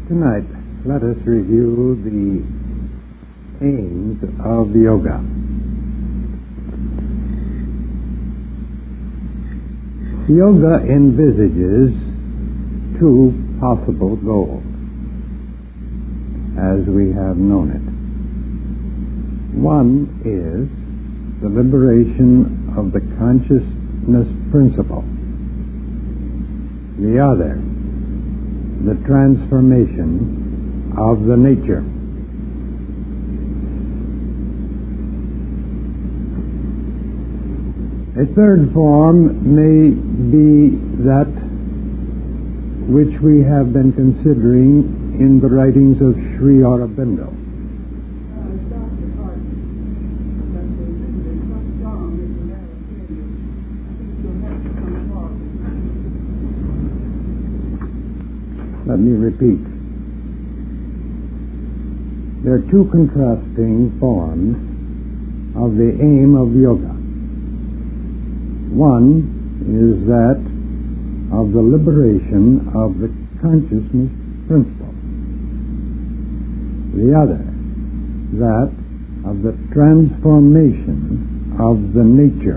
Tonight, let us review the aims of yoga. Yoga envisages two possible goals, as we have known it. One is the liberation of the consciousness principle. The other, the transformation of the nature. A third form may be that which we have been considering in the writings of Sri Aurobindo. Let me repeat. There are two contrasting forms of the aim of yoga. One is that of the liberation of the consciousness principle. The other, that of the transformation of the nature.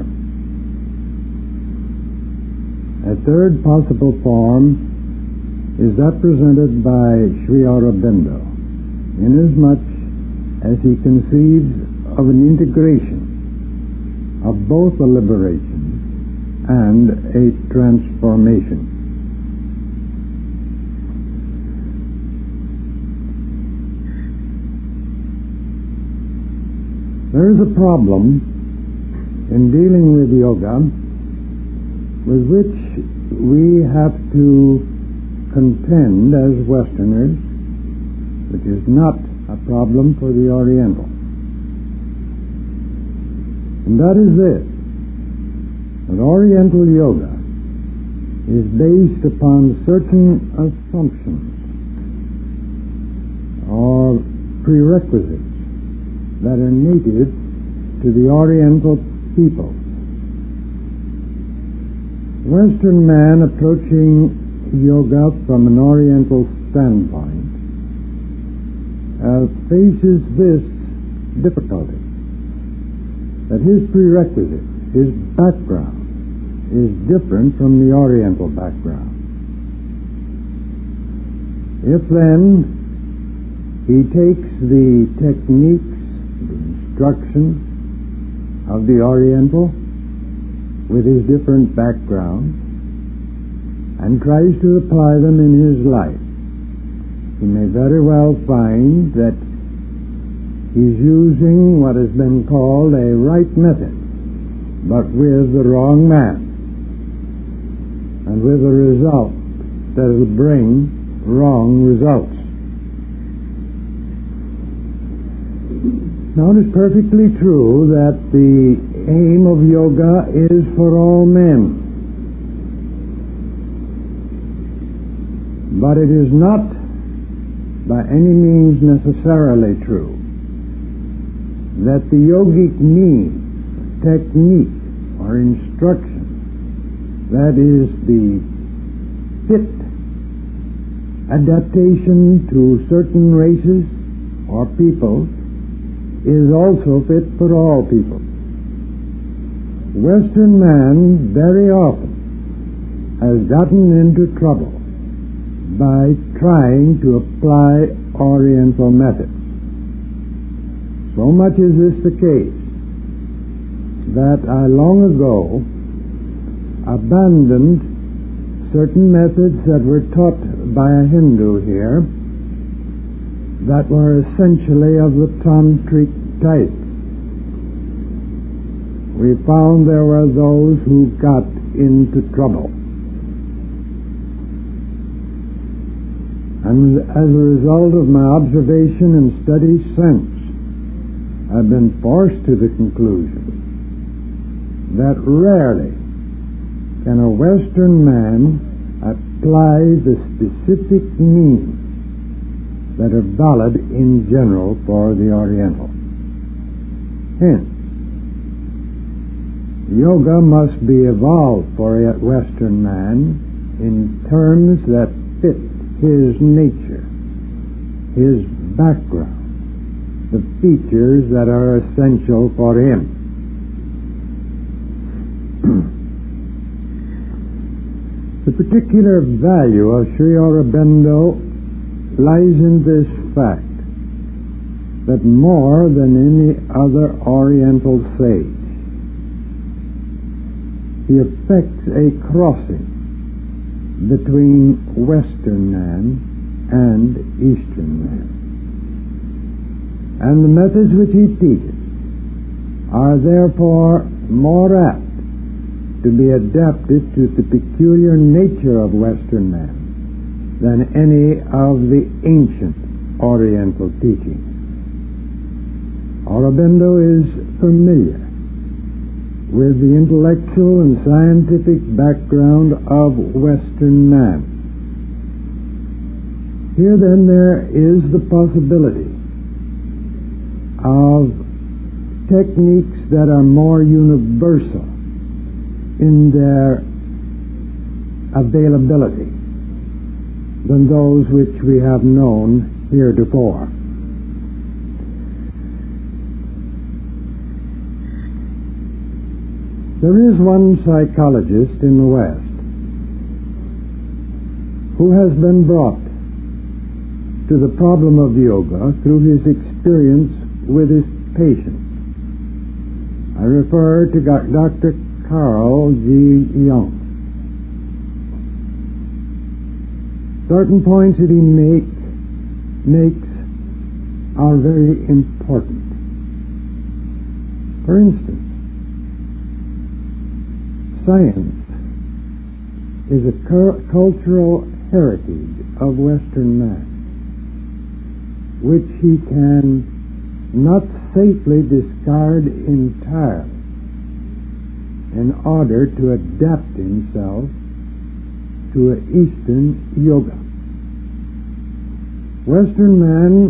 A third possible form is that presented by Sri Aurobindo, inasmuch as he conceives of an integration of both a liberation and a transformation. There is a problem in dealing with yoga with which we have to contend as Westerners, which is not a problem for the Oriental. And that is this, that Oriental yoga is based upon certain assumptions or prerequisites that are native to the Oriental people. Western man approaching yoga from an Oriental standpoint faces this difficulty, that his prerequisite, his background, is different from the Oriental background. If then he takes the techniques, the instructions of the Oriental with his different background, and tries to apply them in his life, he may very well find that he's using what has been called a right method, but with the wrong man, and with a result that will bring wrong results. Now, it is perfectly true that the aim of yoga is for all men. But it is not by any means necessarily true that the yogic means, technique, or instruction that is the fit adaptation to certain races or peoples is also fit for all people. Western man very often has gotten into trouble by trying to apply Oriental methods. So much is this the case that I long ago abandoned certain methods that were taught by a Hindu here that were essentially of the tantric type. We found there were those who got into trouble. And as a result of my observation and study since, I've been forced to the conclusion that rarely can a Western man apply the specific means that are valid in general for the Oriental. Hence, yoga must be evolved for a Western man in terms that fit his nature his background, the features that are essential for him. The particular value of Sri Aurobindo lies in this fact that more than any other Oriental sage, he effects a crossing between Western man and Eastern man. And the methods which he teaches are therefore more apt to be adapted to the peculiar nature of Western man than any of the ancient Oriental teachings. Aurobindo is familiar with the intellectual and scientific background of Western man. Here then there is the possibility of techniques that are more universal in their availability than those which we have known heretofore. There is one psychologist in the West who has been brought to the problem of yoga through his experience with his patients. I refer to Dr. Carl G. Jung. Certain points that he makes are very important. For instance, science is a cultural heritage of Western man, which he can not safely discard entirely in order to adapt himself to an Eastern yoga. Western man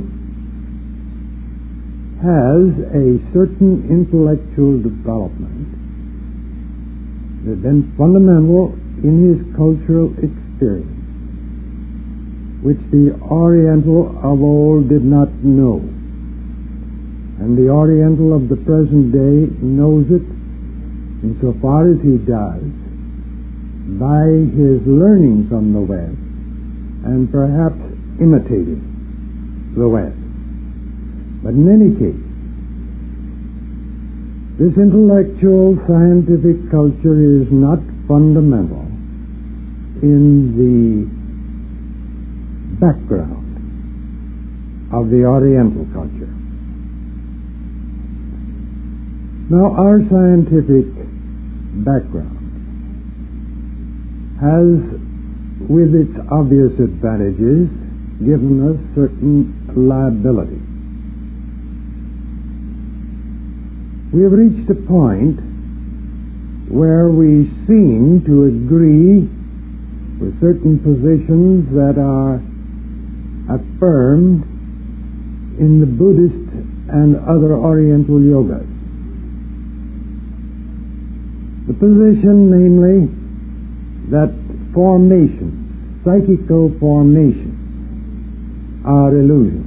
has a certain intellectual development that has been fundamental in his cultural experience, which the Oriental of old did not know. And the Oriental of the present day knows it insofar as he does by his learning from the West and perhaps imitating the West. But in any case, this intellectual scientific culture is not fundamental in the background of the Oriental culture. Now, our scientific background has, with its obvious advantages, given us certain liability. We have reached a point where we seem to agree with certain positions that are affirmed in the Buddhist and other Oriental yogas. The position, namely, that formations, psychical formations, are illusions.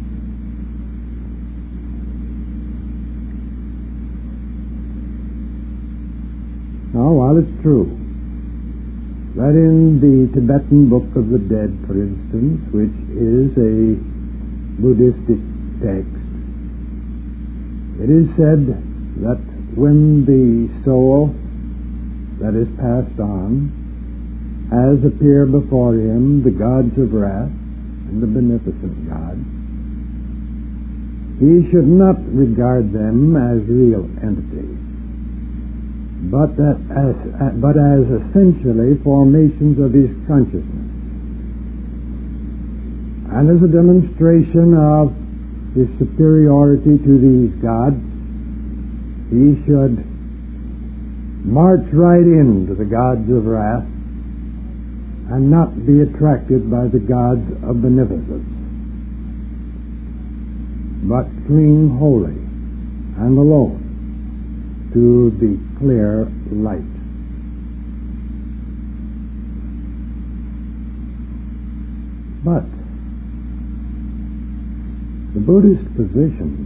Now, while it's true that in the Tibetan Book of the Dead, for instance, which is a Buddhistic text, it is said that when the soul that is passed on has appear before him the gods of wrath and the beneficent God, he should not regard them as real entities, but as essentially formations of his consciousness. And as a demonstration of his superiority to these gods, he should march right into the gods of wrath and not be attracted by the gods of beneficence, but cling wholly and alone to the clear light. But The Buddhist position,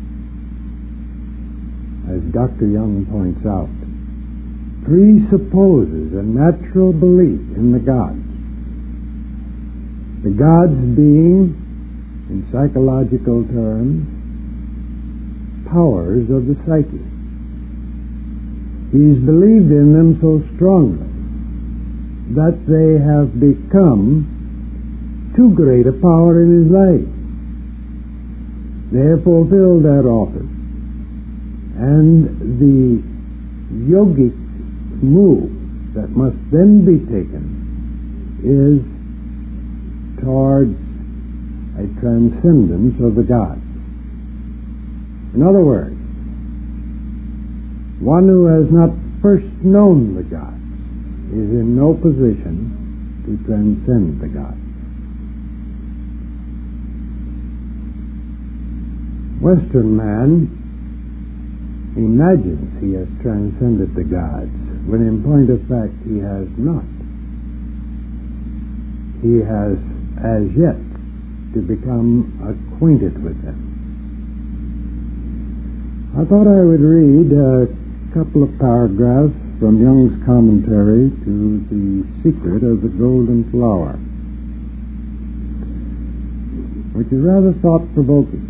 as Dr. Young points out, presupposes a natural belief in the gods. The gods being, in psychological terms, powers of the psyche. He's believed in them so strongly that they have become too great a power in his life. They have fulfilled that office. And the yogic move that must then be taken is towards a transcendence of the gods. In other words, one who has not first known the gods is in no position to transcend the gods. Western man imagines he has transcended the gods, when in point of fact he has not. He has as yet to become acquainted with them. I thought I would read a couple of paragraphs from Young's commentary to The Secret of the Golden Flower, which is rather thought-provoking.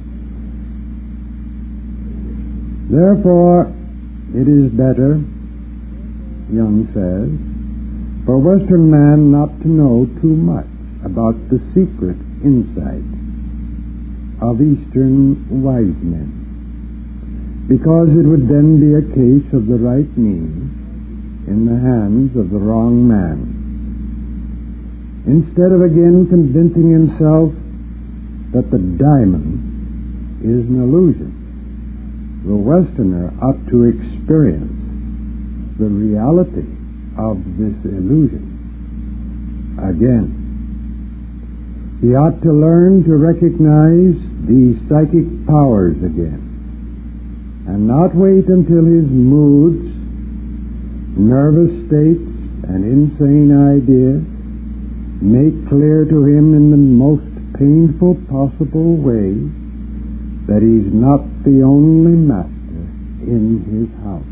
Therefore, it is better, Young says, for Western man not to know too much about the secret insight of Eastern wise men, because it would then be a case of the right means in the hands of the wrong man. Instead of again convincing himself that the diamond is an illusion, the Westerner ought to experience the reality of this illusion again. He ought to learn to recognize these psychic powers again, and not wait until his moods, nervous states, and insane ideas make clear to him in the most painful possible way that he's not the only master in his house.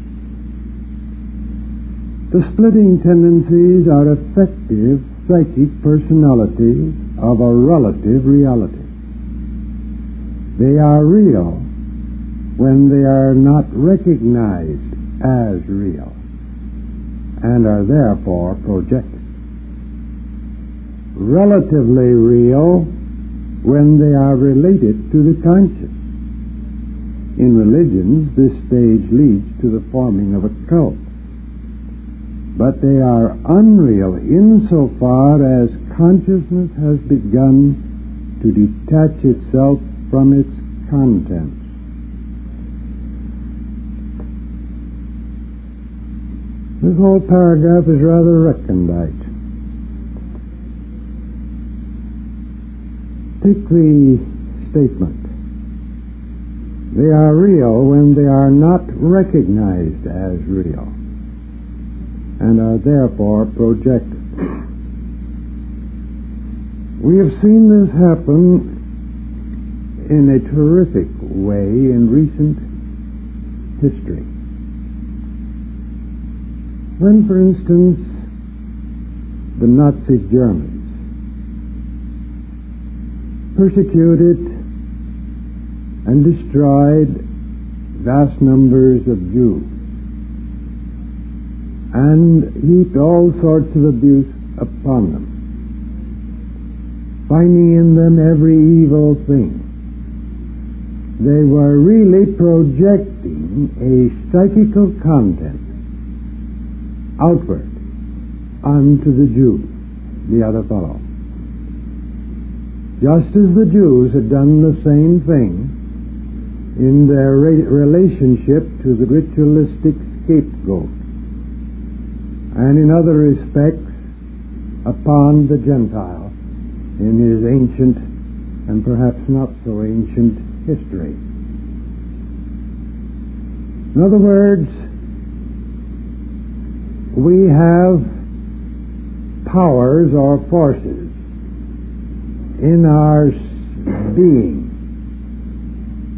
The splitting tendencies are effective psychic personalities of a relative reality. They are real when they are not recognized as real and are therefore projected. Relatively real when they are related to the conscious. In religions, this stage leads to the forming of a cult. But they are unreal insofar as consciousness has begun to detach itself from its contents. This whole paragraph is rather recondite. Take the statement. They are real when they are not recognized as real and are therefore projected. We have seen this happen in a terrific way in recent history. When, for instance, the Nazi Germans persecuted and destroyed vast numbers of Jews and heaped all sorts of abuse upon them, finding in them every evil thing. They were really projecting a psychical content outward unto the Jews, the other fellow. Just as the Jews had done the same thing in their relationship to the ritualistic scapegoat, and in other respects upon the Gentile in his ancient and perhaps not so ancient history. In other words, we have powers or forces in our being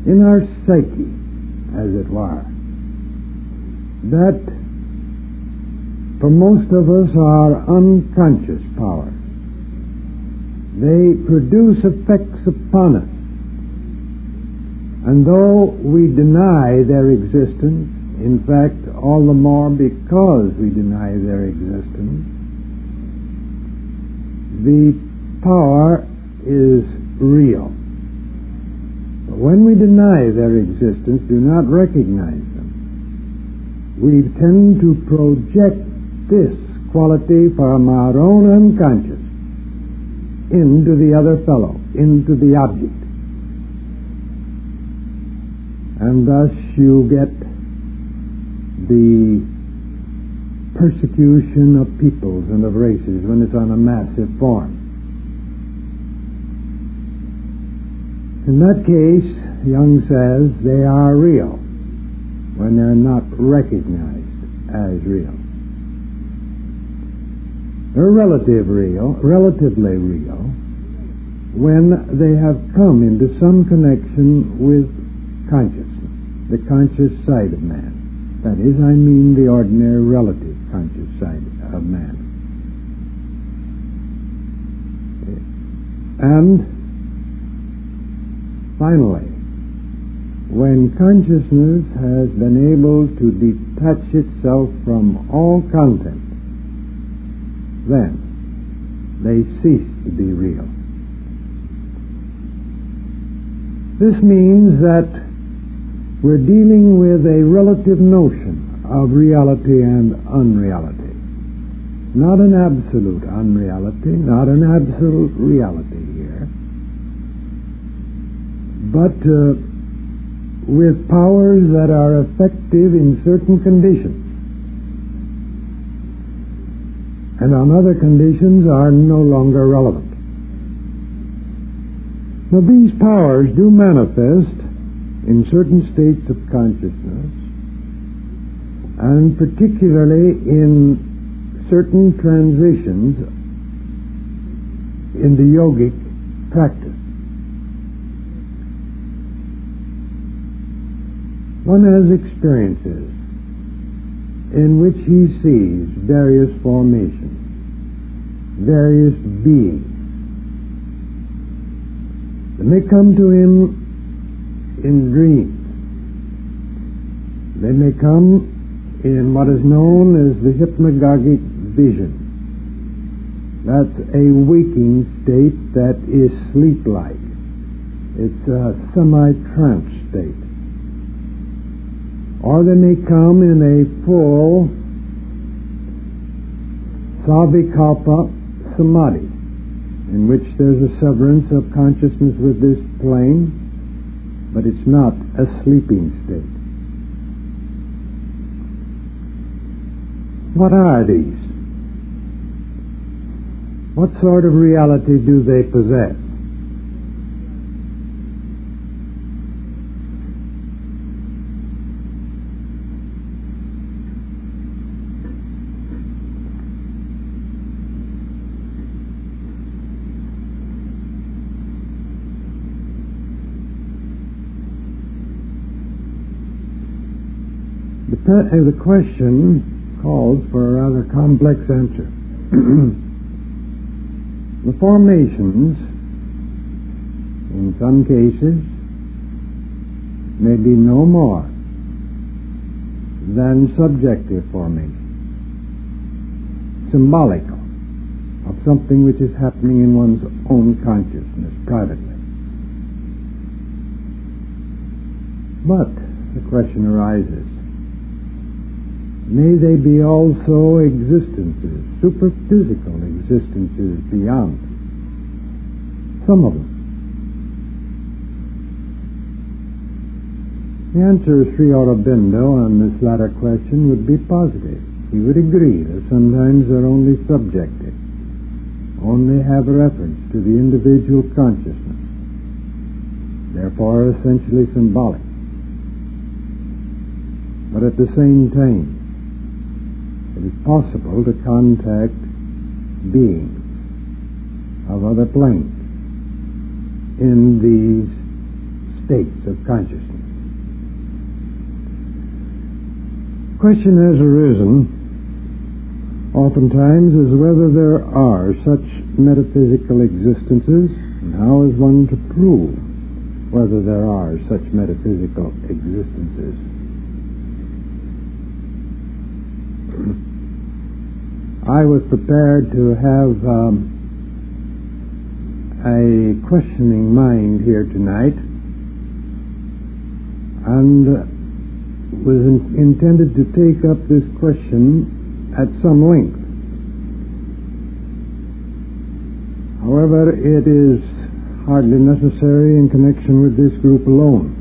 in our psyche, as it were, that for most of us are unconscious powers. They produce effects upon us. And though we deny their existence, in fact, all the more because we deny their existence, the power is real. But when we deny their existence, do not recognize them, we tend to project this quality from our own unconscious into the other fellow, into the object. And thus you get the persecution of peoples and of races when it's on a massive form. In that case, Jung says they are real when they're not recognized as real. They're relatively real when they have come into some connection with consciousness, the conscious side of man. That is, I mean the ordinary relative conscious side of man. And finally, when consciousness has been able to detach itself from all content, then they cease to be real. This means that we're dealing with a relative notion of reality and unreality. Not an absolute unreality, not an absolute reality here, but with powers that are effective in certain conditions, and on other conditions are no longer relevant. Now, these powers do manifest in certain states of consciousness, and particularly in certain transitions in the yogic practice. One has experiences in which he sees various formations, various beings. They may come to him in dreams. They may come in what is known as the hypnagogic vision. That's a waking state that is sleep-like. It's a semi-trance state. Or they may come in a full savikalpa samadhi, in which there's a severance of consciousness with this plane, but it's not a sleeping state. What are these? What sort of reality do they possess? The question calls for a rather complex answer. The formations, in some cases, may be no more than subjective formation, symbolical of something which is happening in one's own consciousness privately. But the question arises, may they be also existences, superphysical existences beyond? Some of them. The answer of Sri Aurobindo on this latter question would be positive. He would agree that sometimes they're only subjective, only have reference to the individual consciousness, therefore essentially symbolic. But at the same time, it is possible to contact beings of other planes in these states of consciousness. Question has arisen oftentimes is whether there are such metaphysical existences, and how is one to prove whether there are such metaphysical existences. I was prepared to have a questioning mind here tonight, and was intended to take up this question at some length. However, it is hardly necessary in connection with this group alone.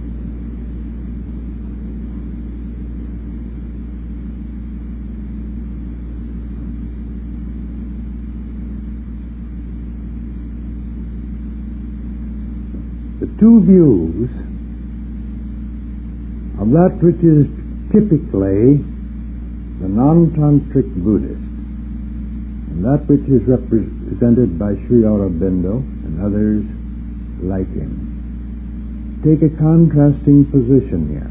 The two views of that which is typically the non-tantric Buddhist, and that which is represented by Sri Aurobindo and others like him, take a contrasting position here.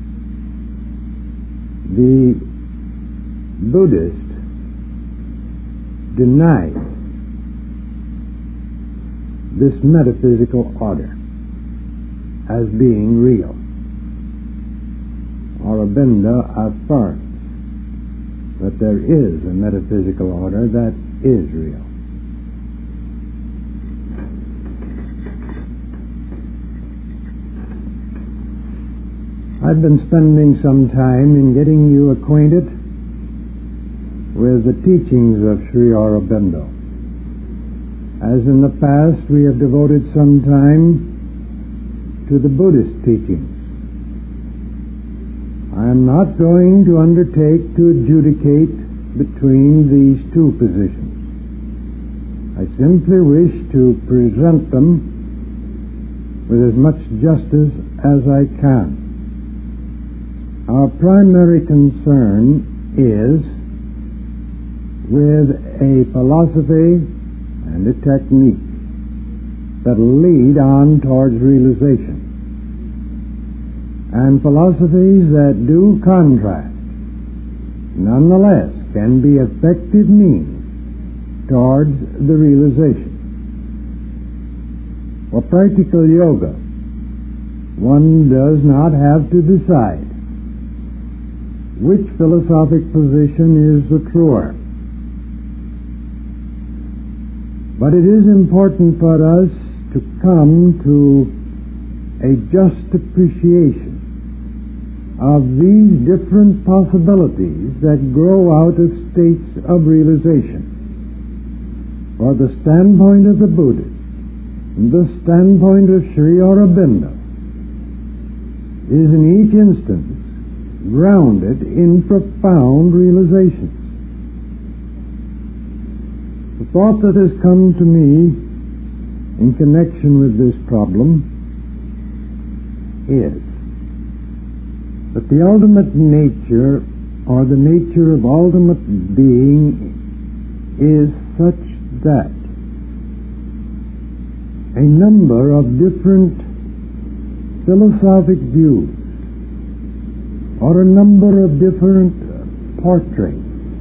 The Buddhist denies this metaphysical order as being real. Aurobindo affirms that there is a metaphysical order that is real. I've been spending some time in getting you acquainted with the teachings of Sri Aurobindo. As in the past, we have devoted some time to the Buddhist teachings. I am not going to undertake to adjudicate between these two positions. I simply wish to present them with as much justice as I can. Our primary concern is with a philosophy and a technique that will lead on towards realization, and philosophies that do contrast nonetheless can be effective means towards the realization. For practical yoga, one does not have to decide which philosophic position is the truer. But it is important for us to come to a just appreciation of these different possibilities that grow out of states of realization. For the standpoint of the Buddhist and the standpoint of Sri Aurobindo is in each instance grounded in profound realizations. The thought that has come to me in connection with this problem is that the ultimate nature, or the nature of ultimate being, is such that a number of different philosophic views, or a number of different portraits,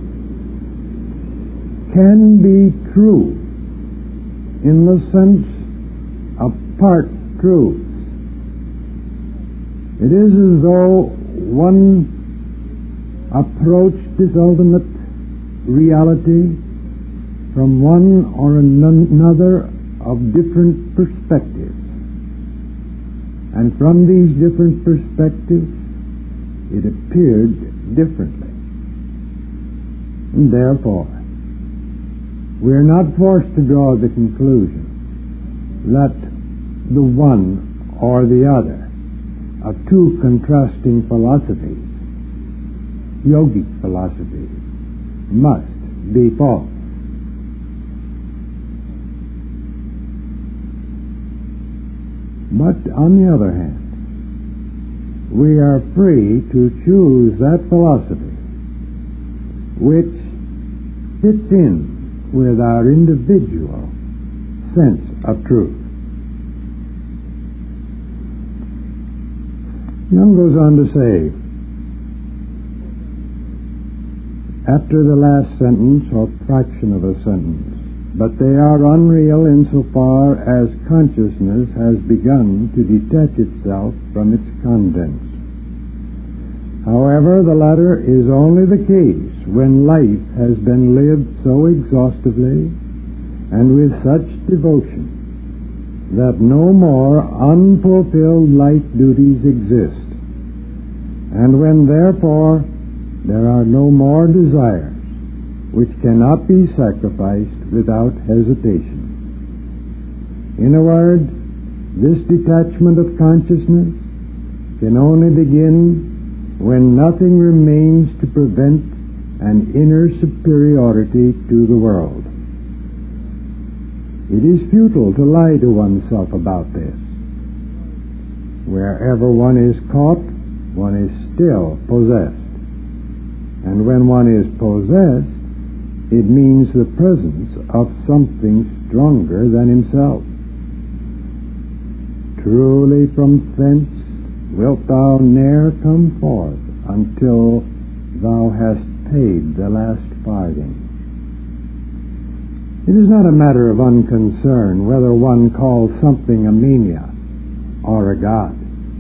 can be true in the sense of part truths. It is as though one approached this ultimate reality from one or another of different perspectives, and from these different perspectives it appeared differently. And therefore, we are not forced to draw the conclusion that the one or the other of two contrasting philosophies, yogic philosophies, must be false. But on the other hand, we are free to choose that philosophy which fits in with our individual sense of truth. Young goes on to say, after the last sentence or fraction of a sentence, but they are unreal insofar as consciousness has begun to detach itself from its contents. However, the latter is only the case when life has been lived so exhaustively and with such devotion that no more unfulfilled life duties exist, and when therefore there are no more desires which cannot be sacrificed without hesitation. In a word, this detachment of consciousness can only begin when nothing remains to prevent an inner superiority to the world. It is futile to lie to oneself about this. Wherever one is caught, one is still possessed. And when one is possessed, it means the presence of something stronger than himself. Truly from thence wilt thou ne'er come forth until thou hast paid the last farthing. It is not a matter of unconcern whether one calls something a mania or a god.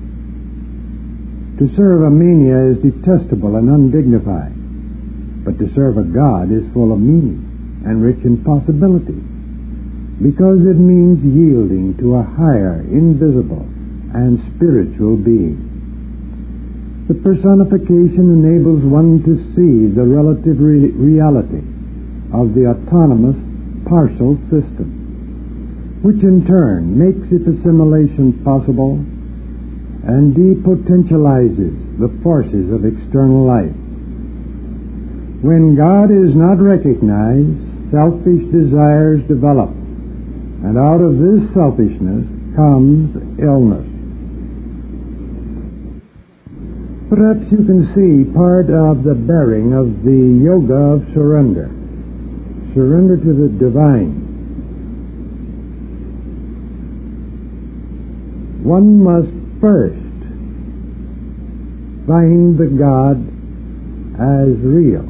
To serve a mania is detestable and undignified, but to serve a god is full of meaning and rich in possibility, because it means yielding to a higher, invisible, and spiritual being. The personification enables one to see the relative reality of the autonomous partial system, which in turn makes its assimilation possible and depotentializes the forces of external life. When God is not recognized, selfish desires develop, and out of this selfishness comes illness. Perhaps you can see part of the bearing of the yoga of surrender. Surrender to the divine. One must first find the God as real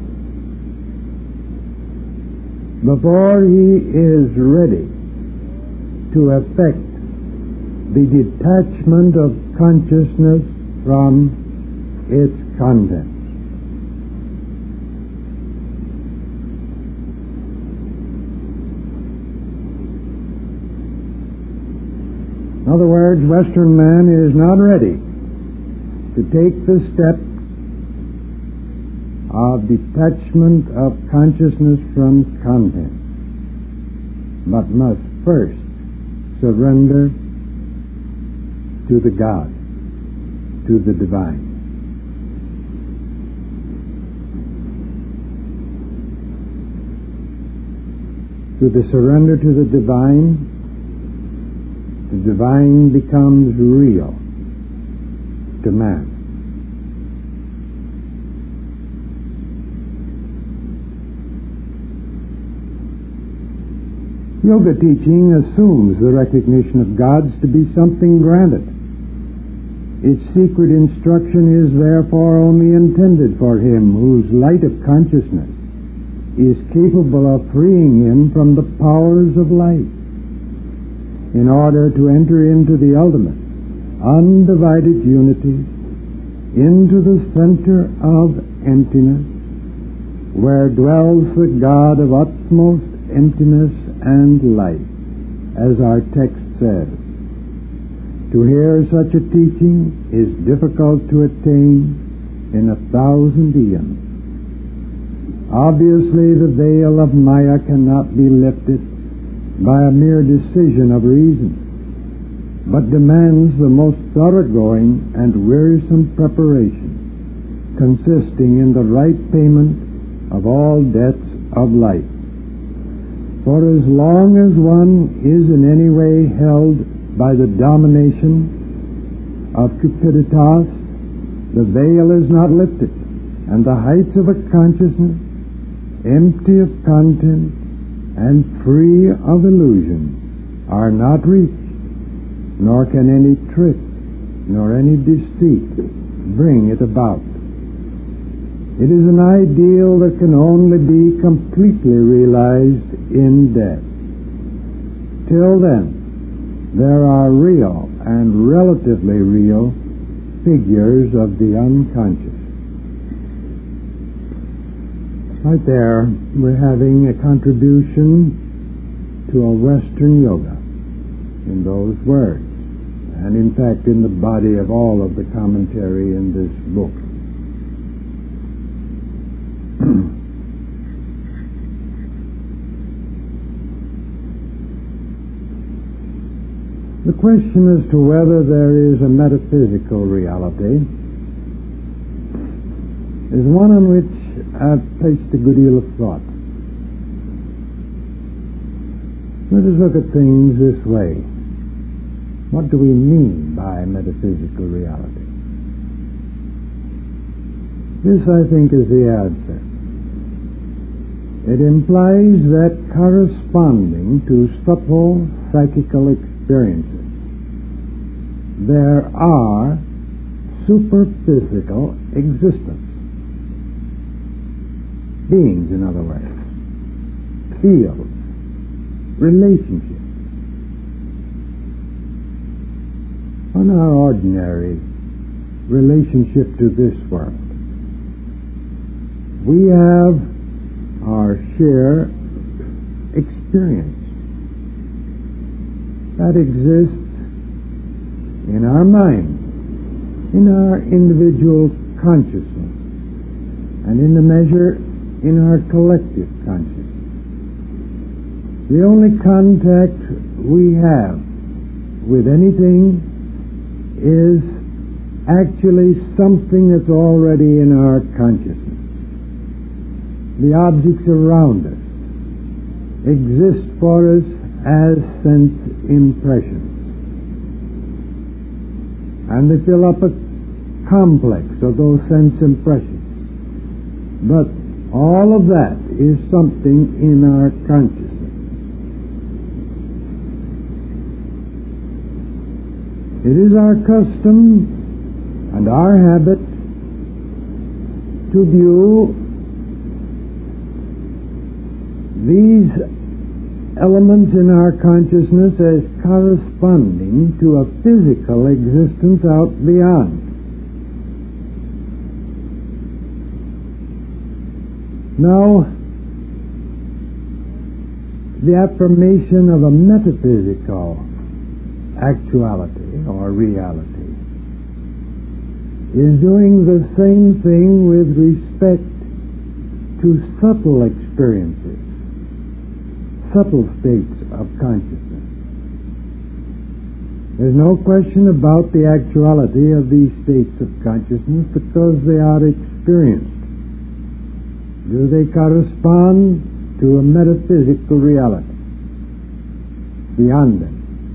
before he is ready to effect the detachment of consciousness from its contents. In other words, Western man is not ready to take the step of detachment of consciousness from content, but must first surrender to the God, to the divine. To the surrender to the divine becomes real to man. Yoga teaching assumes the recognition of gods to be something granted. Its secret instruction is therefore only intended for him whose light of consciousness is capable of freeing him from the powers of light, in order to enter into the ultimate, undivided unity, into the center of emptiness, where dwells the God of utmost emptiness and light, as our text says. To hear such a teaching is difficult to attain in 1,000 eons. Obviously, the veil of Maya cannot be lifted by a mere decision of reason, but demands the most thoroughgoing and wearisome preparation, consisting in the right payment of all debts of life. For as long as one is in any way held by the domination of cupiditas, the veil is not lifted, and the heights of a consciousness, empty of content and free of illusion, are not reached, nor can any trick nor any deceit bring it about. It is an ideal that can only be completely realized in death. Till then, there are real and relatively real figures of the unconscious. Right there, we're having a contribution to a Western yoga in those words, and in fact in the body of all of the commentary in this book. The question as to whether there is a metaphysical reality is one on which I've placed a good deal of thought. Let us look at things this way. What do we mean by metaphysical reality? This, I think, is the answer. It implies that corresponding to subtle psychical experiences, there are superphysical existence. Beings, in other words. Fields. Relationships. On our ordinary relationship to this world, we have our share experience that exists in our mind, in our individual consciousness, and in the measure in our collective consciousness. The only contact we have with anything is actually something that's already in our consciousness. The objects around us exist for us as sense impressions, and they fill up a complex of those sense impressions. But all of that is something in our consciousness. It is our custom and our habit to view these elements in our consciousness as corresponding to a physical existence out beyond. Now, the affirmation of a metaphysical actuality or reality is doing the same thing with respect to subtle experiences, subtle states of consciousness. There's no question about the actuality of these states of consciousness because they are experienced. Do they correspond to a metaphysical reality beyond them?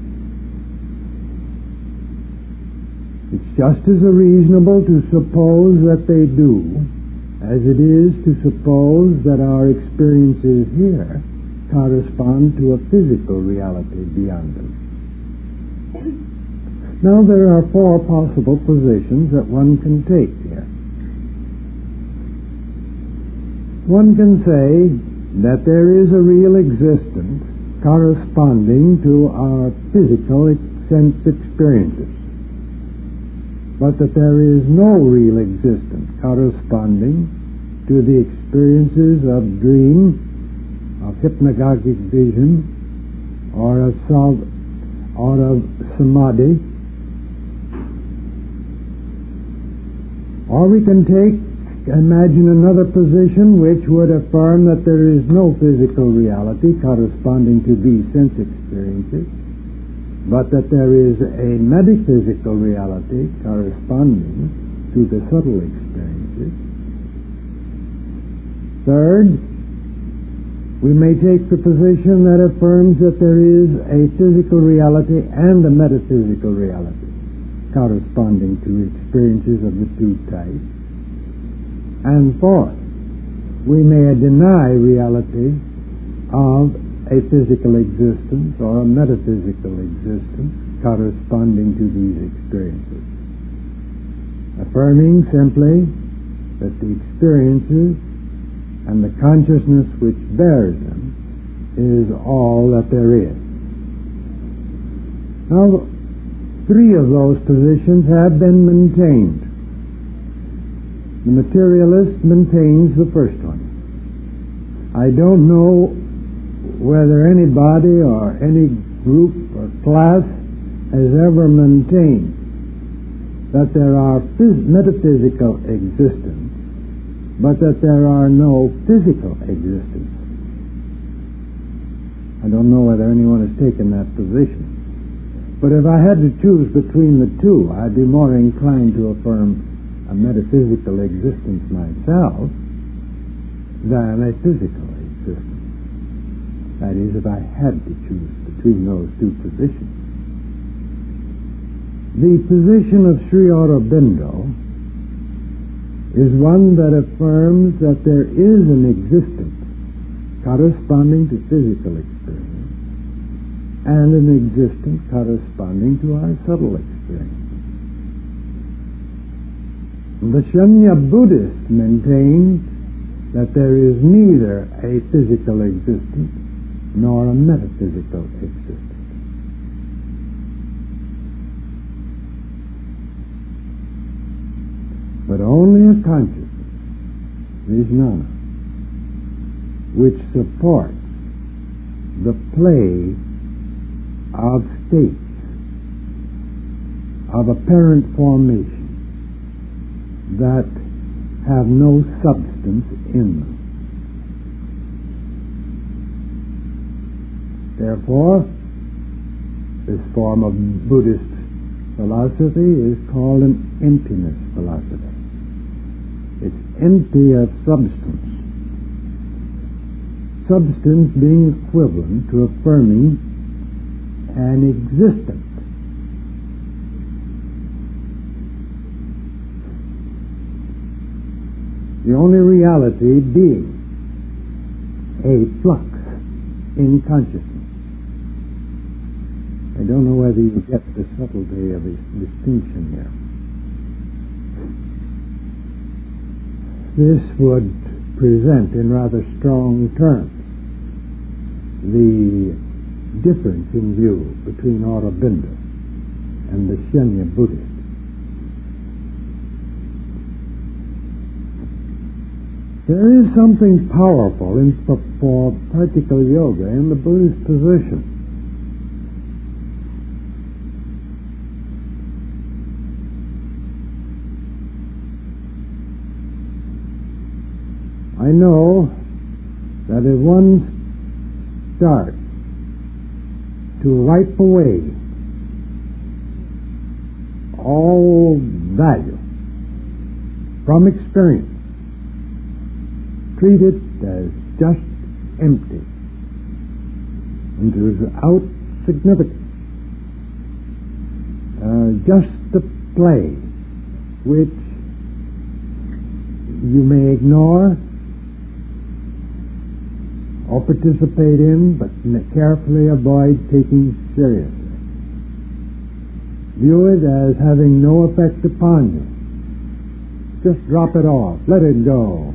It's just as reasonable to suppose that they do as it is to suppose that our experiences here correspond to a physical reality beyond them. Now there are four possible positions that one can take here. One can say that there is a real existence corresponding to our physical sense experiences, but that there is no real existence corresponding to the experiences of dream, of hypnagogic vision, or of samadhi. Or we can imagine another position which would affirm that there is no physical reality corresponding to these sense experiences, but that there is a metaphysical reality corresponding to the subtle experiences. Third, we may take the position that affirms that there is a physical reality and a metaphysical reality corresponding to experiences of the two types. And fourth, we may deny reality of a physical existence or a metaphysical existence corresponding to these experiences. affirming simply that the experiences and the consciousness which bears them is all that there is. Now, three of those positions have been maintained. The materialist maintains the first one. I don't know whether anybody or any group or class has ever maintained that there are metaphysical existence, but that there are no physical existence. I don't know whether anyone has taken that position. But if I had to choose between the two, I'd be more inclined to affirm a metaphysical existence myself than a physical existence. That is, if I had to choose between those two positions. The position of Sri Aurobindo is one that affirms that there is an existence corresponding to physical experience and an existence corresponding to our subtle experience. The Shanya Buddhist maintains that there is neither a physical existence nor a metaphysical existence. But only a consciousness, Vijnana, which supports the play of states of apparent formation that have no substance in them. Therefore, this form of Buddhist philosophy is called an emptiness philosophy. It's empty of substance. Substance being equivalent to affirming an existence. The only reality being a flux in consciousness. I don't know whether you get the subtlety of his distinction here. This would present in rather strong terms the difference in view between Aurobindo and the Shanya Buddhist. There is something powerful for practical yoga in the Buddhist position. I know that if one starts to wipe away all value from experience, treat it as just empty and without significance, just a play which you may ignore or participate in, but carefully avoid taking seriously. View it as having no effect upon you. Just drop it off. Let it go.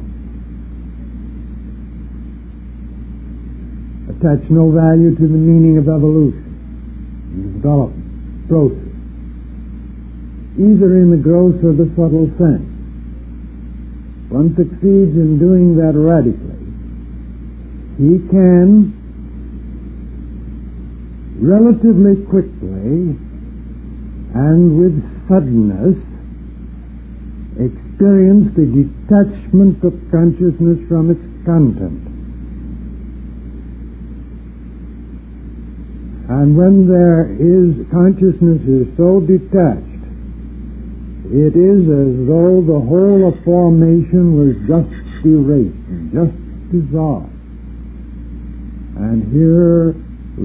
Attach no value to the meaning of evolution, development, process, either in the gross or the subtle sense. One succeeds in doing that radically. He can relatively quickly and with suddenness experience the detachment of consciousness from its content. And when consciousness is so detached, it is as though the whole of formation was just erased, just dissolved. And here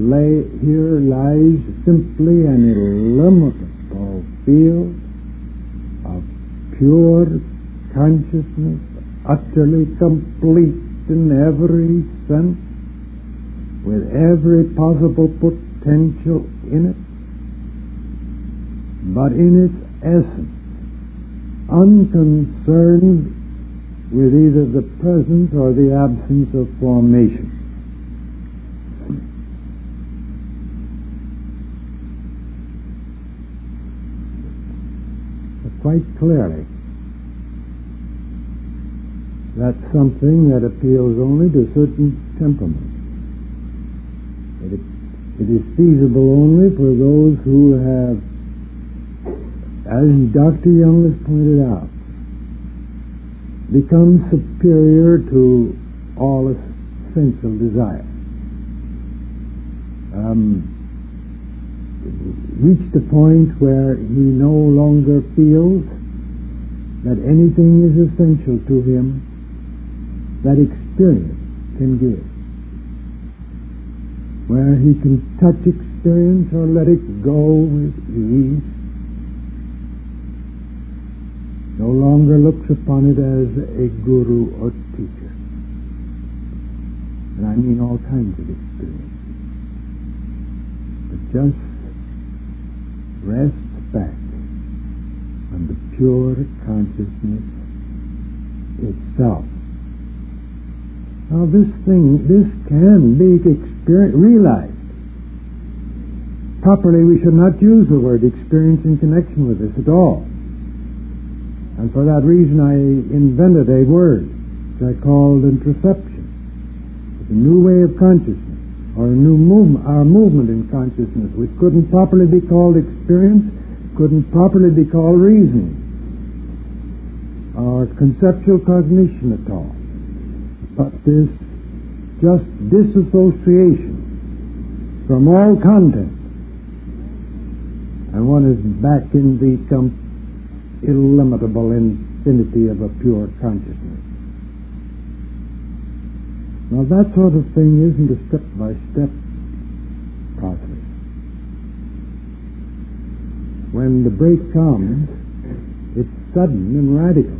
lies simply an illimitable field of pure consciousness, utterly complete in every sense, with every possible potential in it, but in its essence unconcerned with either the presence or the absence of formation. But quite clearly, that's something that appeals only to certain temperaments. It is feasible only for those who have, as Dr. Young has pointed out, become superior to all essential desire. Reached a point where he no longer feels that anything is essential to him that experience can give. Where he can touch experience or let it go with ease, no longer looks upon it as a guru or teacher. And I mean all kinds of experience. But just rests back on the pure consciousness itself. Now this can be realized. Properly, we should not use the word experience in connection with this at all. And for that reason I invented a word which I called introception. It's a new way of consciousness, or a new movement, our movement in consciousness, which couldn't properly be called experience, couldn't properly be called reasoning, or conceptual cognition at all. But this just disassociation from all content, and one is back in the illimitable infinity of a pure consciousness. Now that sort of thing isn't a step-by-step process. When the break comes, it's sudden and radical.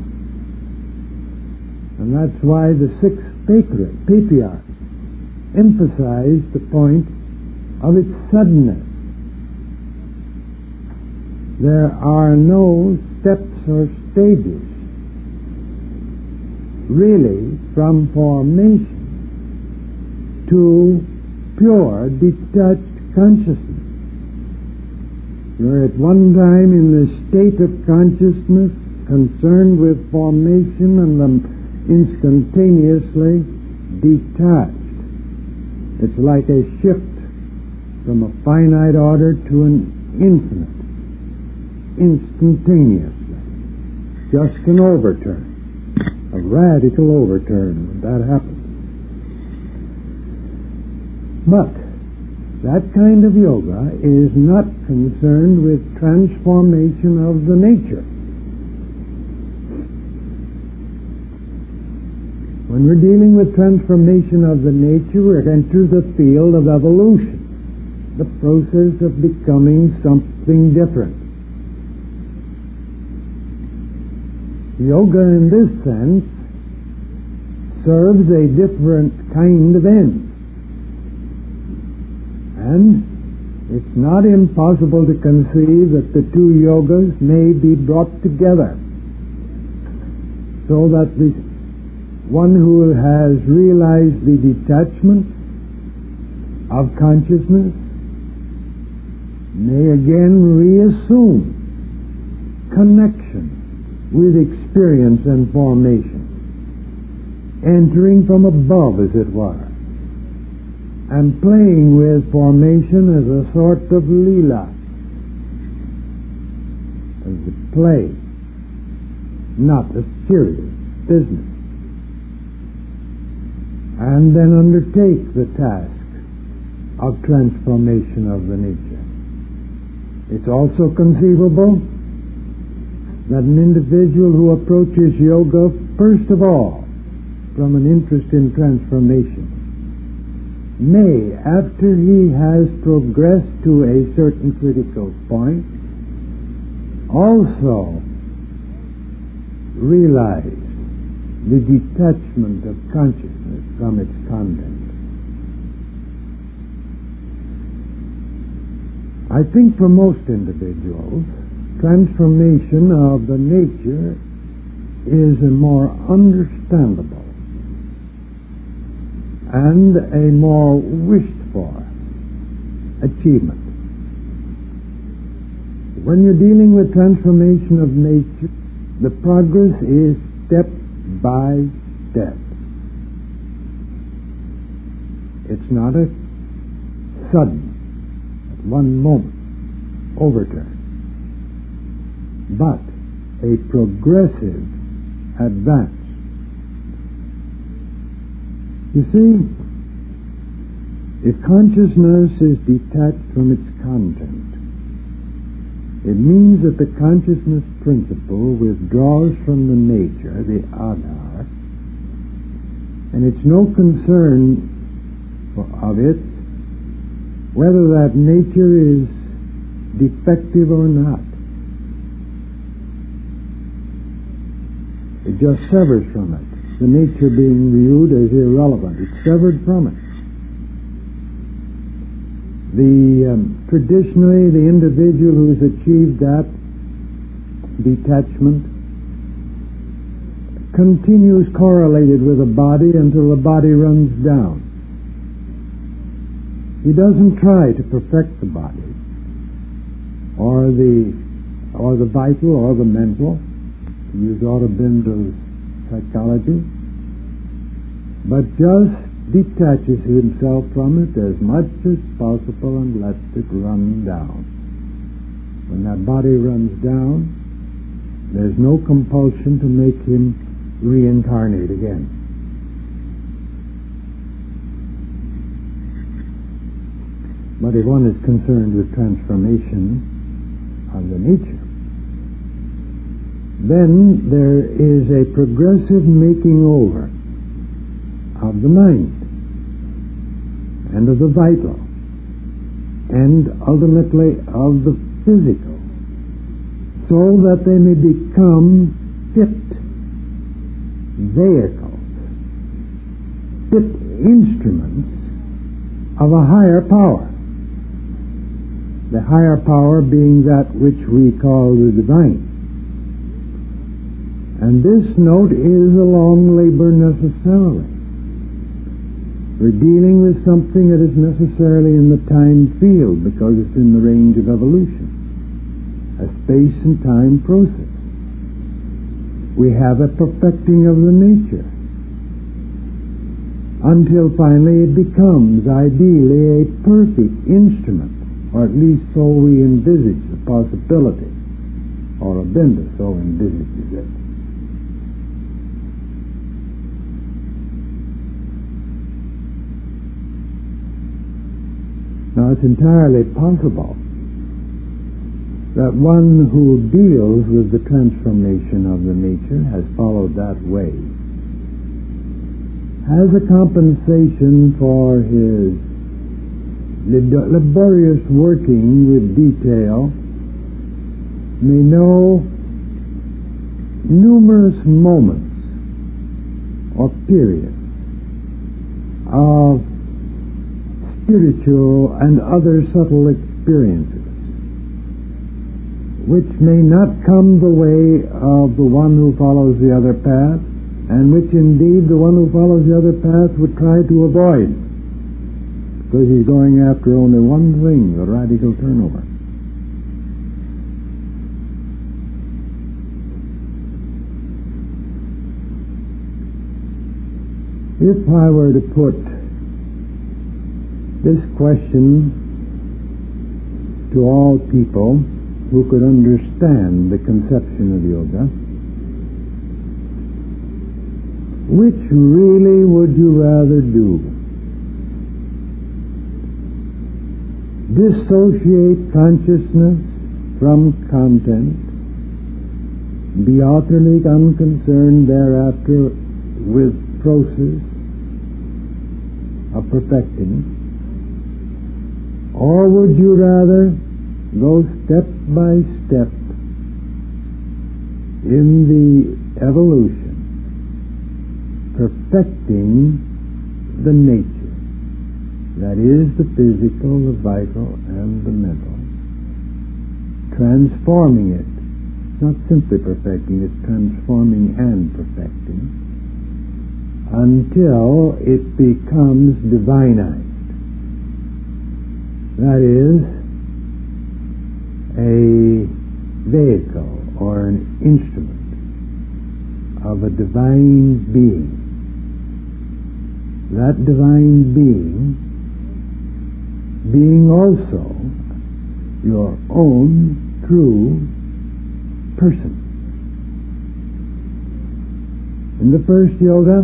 And that's why the six patriarchs emphasized the point of its suddenness. There are no steps or stages really from formation to pure detached consciousness. You're at one time in the state of consciousness concerned with formation and instantaneously detached. It's like a shift from a finite order to an infinite, instantaneously. Just an overturn, a radical overturn when that happens. But that kind of yoga is not concerned with transformation of the nature. When we're dealing with transformation of the nature, we're into the field of evolution, the process of becoming something different. Yoga, in this sense, serves a different kind of end. And it's not impossible to conceive that the two yogas may be brought together so that the one who has realized the detachment of consciousness may again reassume connection with experience and formation, entering from above, as it were, and playing with formation as a sort of lila, as a play, not a serious business, and then undertake the task of transformation of the nature. It's also conceivable that an individual who approaches yoga, first of all, from an interest in transformation, may, after he has progressed to a certain critical point, also realize the detachment of consciousness from its content. I think for most individuals, transformation of the nature is a more understandable and a more wished-for achievement. When you're dealing with transformation of nature, the progress is step by step. It's not a sudden, at one moment, overturn, but a progressive advance. You see, if consciousness is detached from its content, it means that the consciousness principle withdraws from the nature, the adhar, and it's no concern of it whether that nature is defective or not. It just severs from it. The nature being viewed as irrelevant. It's severed from it. Traditionally, the individual who's achieved that detachment continues correlated with the body until the body runs down. He doesn't try to perfect the body or the vital or the mental, to use Aurobindo's psychology, but just detaches himself from it as much as possible and lets it run down. When that body runs down, there's no compulsion to make him reincarnate again. But if one is concerned with transformation of the nature, then there is a progressive making over of the mind and of the vital and ultimately of the physical, so that they may become fit vehicles, fit instruments of a higher power. The higher power being that which we call the divine. And this note is a long labor necessarily. We're dealing with something that is necessarily in the time field because it's in the range of evolution, a space and time process. We have a perfecting of the nature until finally it becomes ideally a perfect instrument, or at least so we envisage the possibility, or Aurobindo so envisages it. Now, it's entirely possible that one who deals with the transformation of the nature, has followed that way, has a compensation for his laborious working with detail, may know numerous moments or periods of spiritual and other subtle experiences which may not come the way of the one who follows the other path, and which indeed the one who follows the other path would try to avoid, because he's going after only one thing, the radical turnover. If I were to put this question to all people who could understand the conception of yoga, which really would you rather do? Dissociate consciousness from content, be utterly unconcerned thereafter with process of perfecting, or would you rather go step by step in the evolution, perfecting the nature, that is the physical, the vital, and the mental, transforming it. Not simply perfecting, it's transforming and perfecting until it becomes divinized. That is, a vehicle or an instrument of a divine being. That divine being also your own true person. In the first yoga,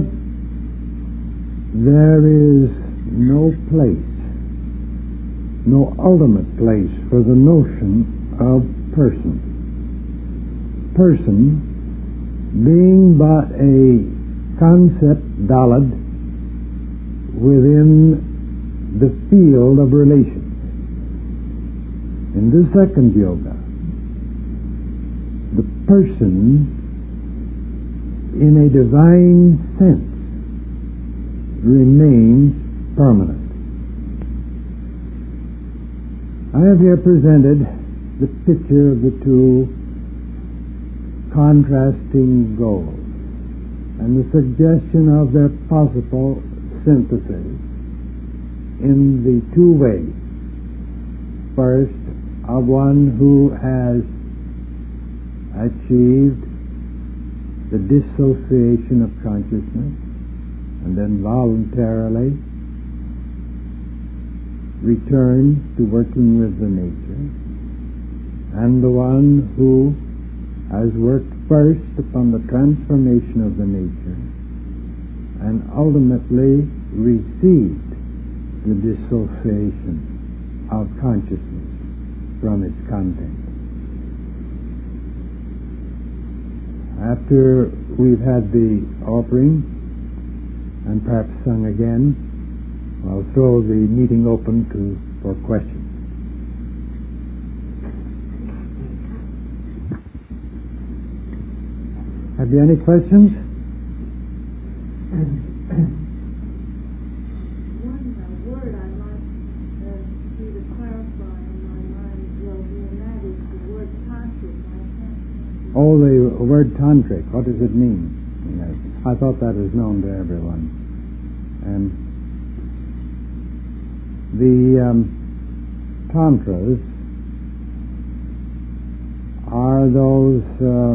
there is no place, no ultimate place for the notion of person. Person being but a concept valid within the field of relations. In the second yoga, the person in a divine sense remains permanent. I have here presented the picture of the two contrasting goals and the suggestion of their possible synthesis in the two ways. First, of one who has achieved the dissociation of consciousness and then voluntarily returns to working with the nature, and the one who has worked first upon the transformation of the nature and ultimately received the dissociation of consciousness from its content. After we've had the offering and perhaps sung again, I'll throw the meeting open for questions. Have you any questions? One word I'd like you to clarify in my mind, Yogi, and that is the word tantric. Oh, the word tantric. What does it mean? Yes. I thought that was known to everyone. The tantras are those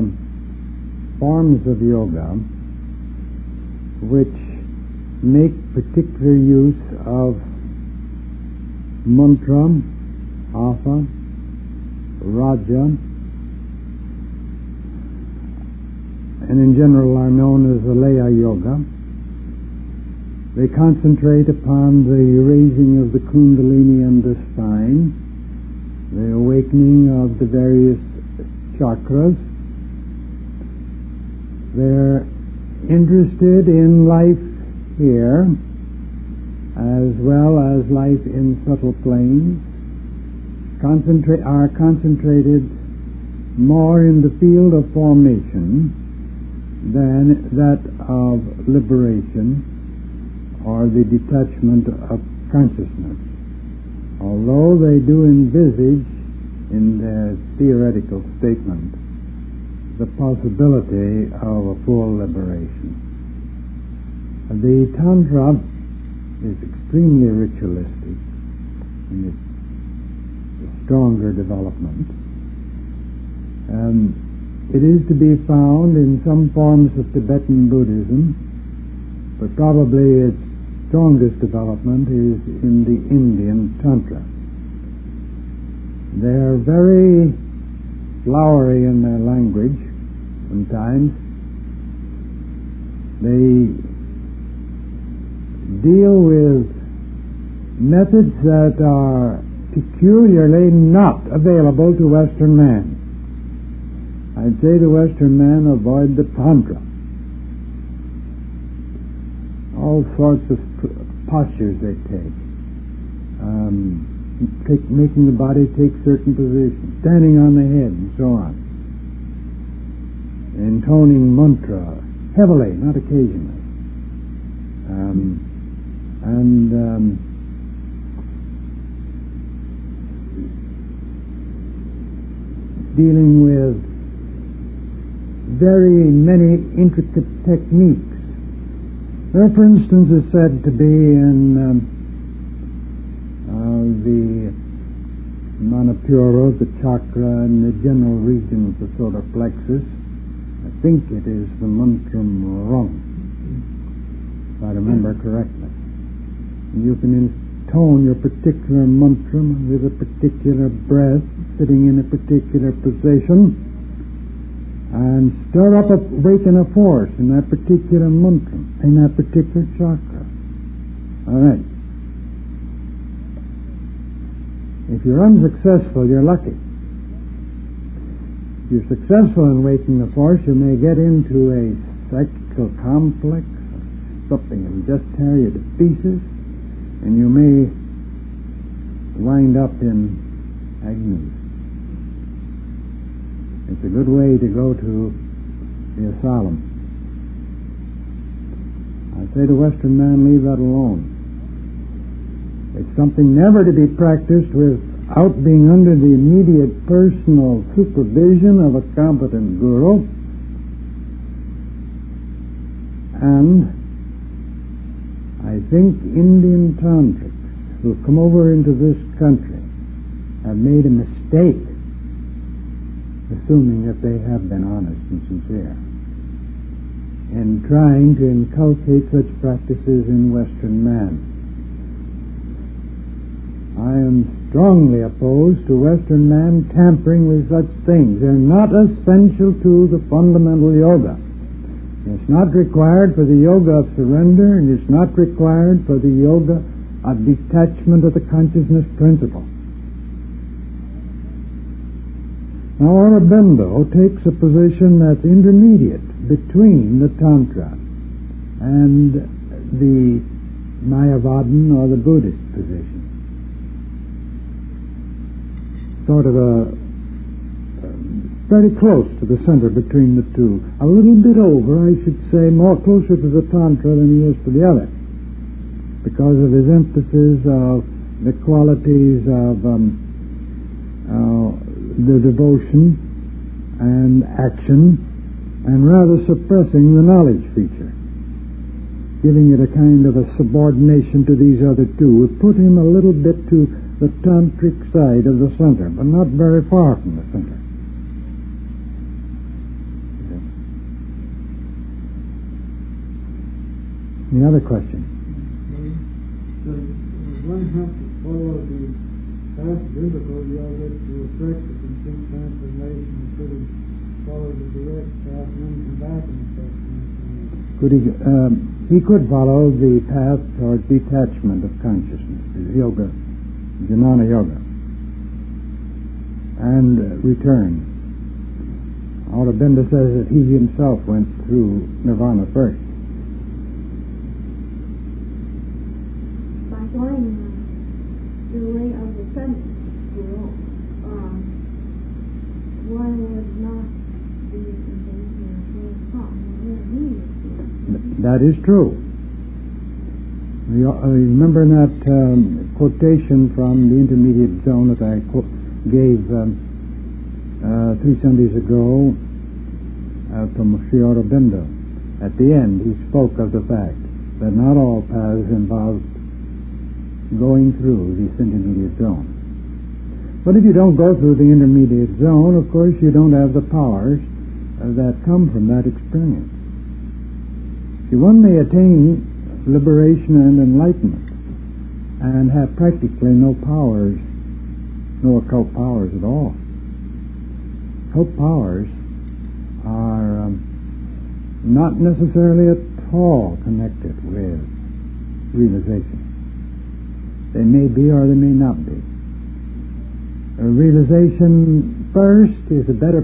forms of yoga which make particular use of mantra, hatha, raja, and in general are known as Alaya Yoga. They concentrate upon the raising of the kundalini and the spine, the awakening of the various chakras. They're interested in life here as well as life in subtle planes, are concentrated more in the field of formation than that of liberation or the detachment of consciousness, although they do envisage in their theoretical statement the possibility of a full liberation. The Tantra is extremely ritualistic in its stronger development. It is to be found in some forms of Tibetan Buddhism, but probably its strongest development is in the Indian Tantra. They're very flowery in their language sometimes. They deal with methods that are peculiarly not available to Western man. I'd say to Western man, avoid the Tantra. All sorts of postures they take. Making the body take certain positions, standing on the head and so on. Intoning mantra heavily, not occasionally. dealing with very many intricate techniques. There, for instance, is said to be in the Manipura, the chakra, and the general region of the solar plexus. I think it is the mantram Rung, if I remember correctly. You can intone your particular mantram with a particular breath, sitting in a particular position, and stir up, awaken a force in that particular mantram, in that particular chakra. All right. If you're unsuccessful, you're lucky. If you're successful in waking the force, you may get into a psychical complex, something that will just tear you to pieces, and you may wind up in agony. It's a good way to go to the asylum. I say to Western man, leave that alone. It's something never to be practiced without being under the immediate personal supervision of a competent guru. And I think Indian tantrics who have come over into this country have made a mistake assuming that they have been honest and sincere in trying to inculcate such practices in Western man. I am strongly opposed to Western man tampering with such things. They're not essential to the fundamental yoga. It's not required for the yoga of surrender, and it's not required for the yoga of detachment of the consciousness principle. Now, Aurobindo takes a position that's intermediate between the Tantra and the Mayavadan or the Buddhist position. Sort of very close to the center between the two. A little bit over, I should say, more closer to the Tantra than he is to the other, because of his emphasis of the qualities of the devotion and action, and rather suppressing the knowledge feature, giving it a kind of a subordination to these other two. It put him a little bit to the tantric side of the center, but not very far from the center. Any other question? Does one have to follow the past biblical yoga to effect the complete transformation, or could he follow the direct path and then come back and effect transformation? He could follow the path toward detachment of consciousness, yoga, Jnana Yoga, and return. Aurobindo says that he himself went through Nirvana first. By going the way of the senses, one would not be engaging in the That is true. Remember in that quotation from the intermediate zone that I gave 3 Sundays ago from Sri Aurobindo. At the end, he spoke of the fact that not all paths involve going through this intermediate zone. But if you don't go through the intermediate zone, of course, you don't have the powers that come from that experience. See, one may attain liberation and enlightenment and have practically no powers, no occult powers at all. Occult powers are not necessarily at all connected with realization. They may be or they may not be. Realization first is a better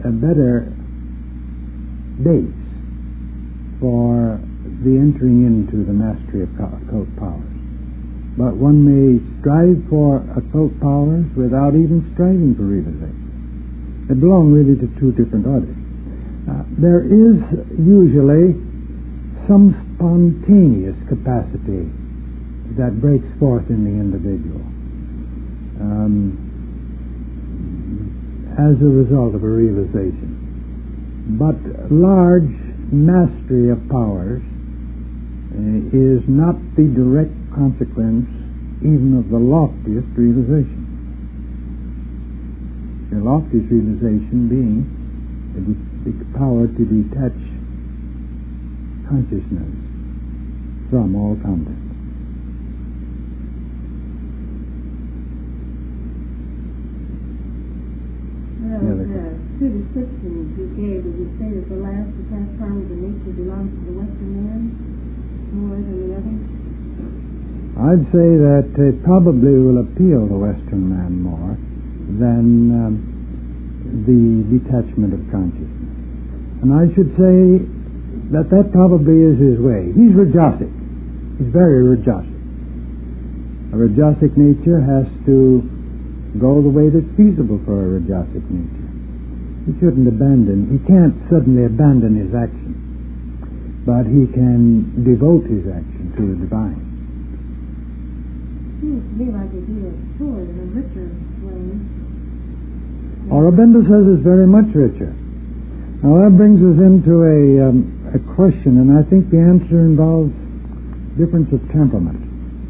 base for the entering into the mastery of occult powers. But one may strive for occult powers without even striving for realization. They belong really to two different orders. There is usually some spontaneous capacity that breaks forth in the individual. as a result of a realization. But large mastery of powers is not the direct consequence even of the loftiest realization. The loftiest realization being the power to detach consciousness from all content. Well, the two descriptions you gave, did you say that the last detached form of the nature belongs to the Western man more than the others? I'd say that it probably will appeal to Western man more than the detachment of consciousness. And I should say that probably is his way. He's Rajasic. He's very Rajasic. A Rajasic nature has to go the way that's feasible for a Rajasic nature. He can't suddenly abandon his action, but he can devote his action to the divine. Seems to me like it'd be a fuller and a richer way. Aurobindo says it's very much richer. Now that brings us into a question, and I think the answer involves difference of temperament.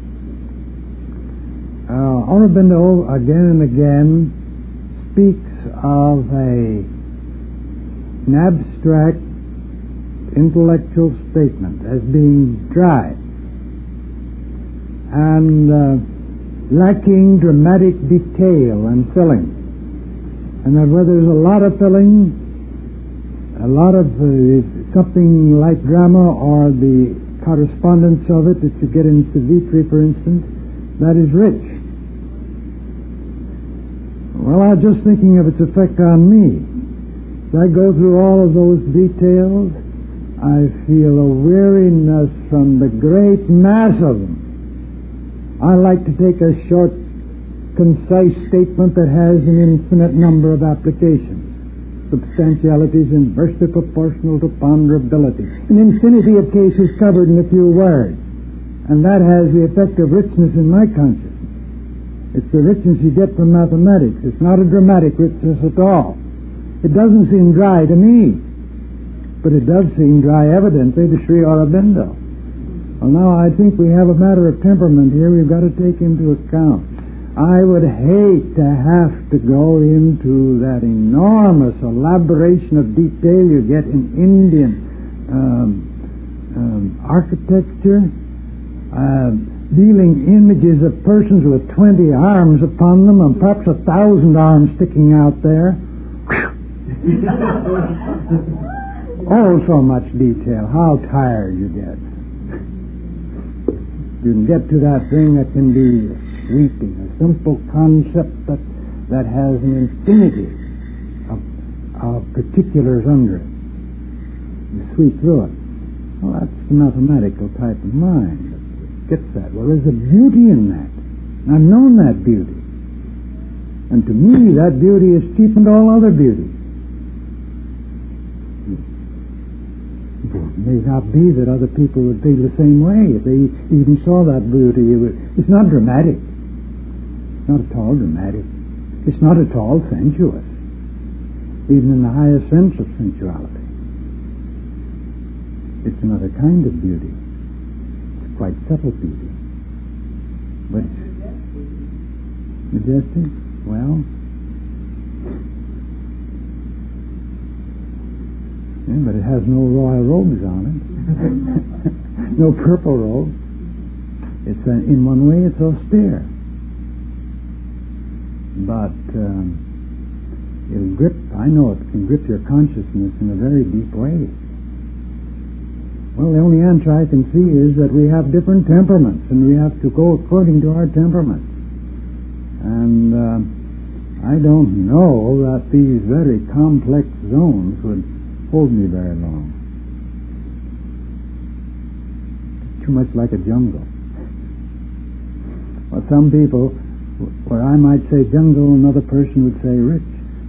Aurobindo again and again speaks of an abstract intellectual statement as being dry and lacking dramatic detail and filling, and that where there's a lot of filling, a lot of something like drama or the correspondence of it that you get in Savitri, for instance, that is rich. Well, I was just thinking of its effect on me. As I go through all of those details, I feel a weariness from the great mass of them. I like to take a short, concise statement that has an infinite number of applications. Substantialities inversely proportional to ponderability. An infinity of cases covered in a few words. And that has the effect of richness in my consciousness. It's the richness you get from mathematics. It's not a dramatic richness at all. It doesn't seem dry to me, but it does seem dry evidently to Sri Aurobindo. Well, now I think we have a matter of temperament here we've got to take into account. I would hate to have to go into that enormous elaboration of detail you get in Indian architecture, dealing images of persons with 20 arms upon them and perhaps 1,000 arms sticking out there. Oh, so much detail. How tired you get. You can get to that thing that can be sweeping, a simple concept that has an infinity of particulars under it. You sweep through it. Well, that's the mathematical type of mind that gets that. Well, there's a beauty in that. And I've known that beauty. And to me, that beauty has cheapened all other beauty. It may not be that other people would feel the same way if they even saw that beauty. It's not dramatic. It's not at all dramatic. It's not at all sensuous, even in the highest sense of sensuality. It's another kind of beauty. It's quite subtle beauty. But majestic? Well, yeah, but it has no royal robes on it. No purple robe. It's in one way it's austere. But it'll grip, I know it can grip your consciousness in a very deep way. Well, the only answer I can see is that we have different temperaments, and we have to go according to our temperaments. And I don't know that these very complex zones would hold me very long. Too much like a jungle. Well, some people, where I might say jungle, another person would say rich.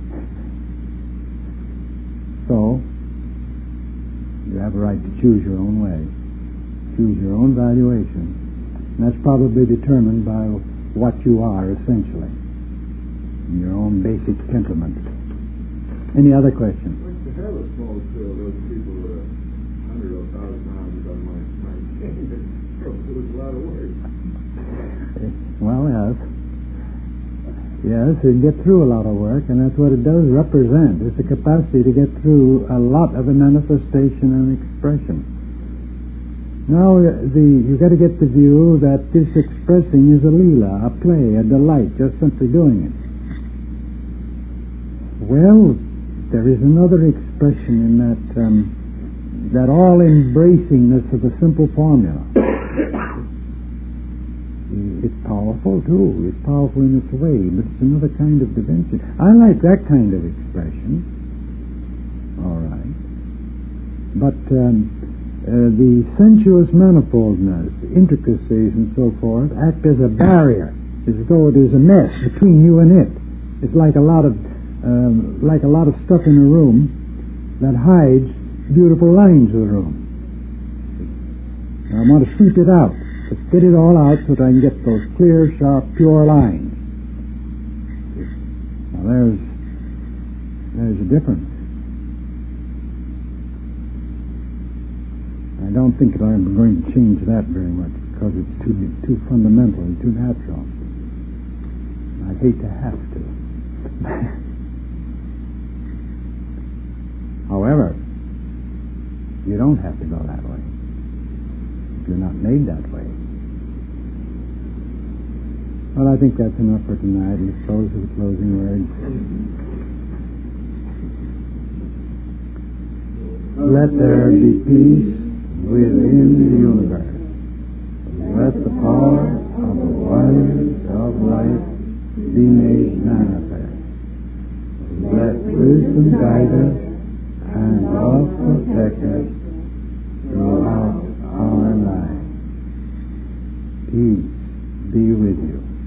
So, you have a right to choose your own way. Choose your own valuation. And that's probably determined by what you are, essentially, in your own basic temperament. Any other questions? To have a small trail, those people with 100 or 1,000 miles on my chain, it was a lot of work. Well, yes. Yes, it get through a lot of work, and that's what it does represent. It's the capacity to get through a lot of the manifestation and expression. Now, you've got to get the view that this expressing is a leela, a play, a delight, just simply doing it. Well, there is another expression in that all-embracingness of a simple formula. It's powerful, too. It's powerful in its way, but it's another kind of dimension. I like that kind of expression. All right. But the sensuous manifoldness, intricacies, and so forth, act as a barrier, as though it is a mesh between you and it. It's like a lot of stuff in a room that hides beautiful lines of the room. Now, I want to sweep it out, to spit it all out so that I can get those clear, sharp, pure lines. Now, there's a difference. I don't think that I'm going to change that very much because it's too fundamental and too natural. I'd hate to have to. However, you don't have to go that way. You're not made that way. Well, I think that's enough for tonight. Let's close with the closing words. Let there be peace within the universe. Let the power of the waters of life be made manifest. Let wisdom guide us and love protect us throughout our lives. Peace be with you.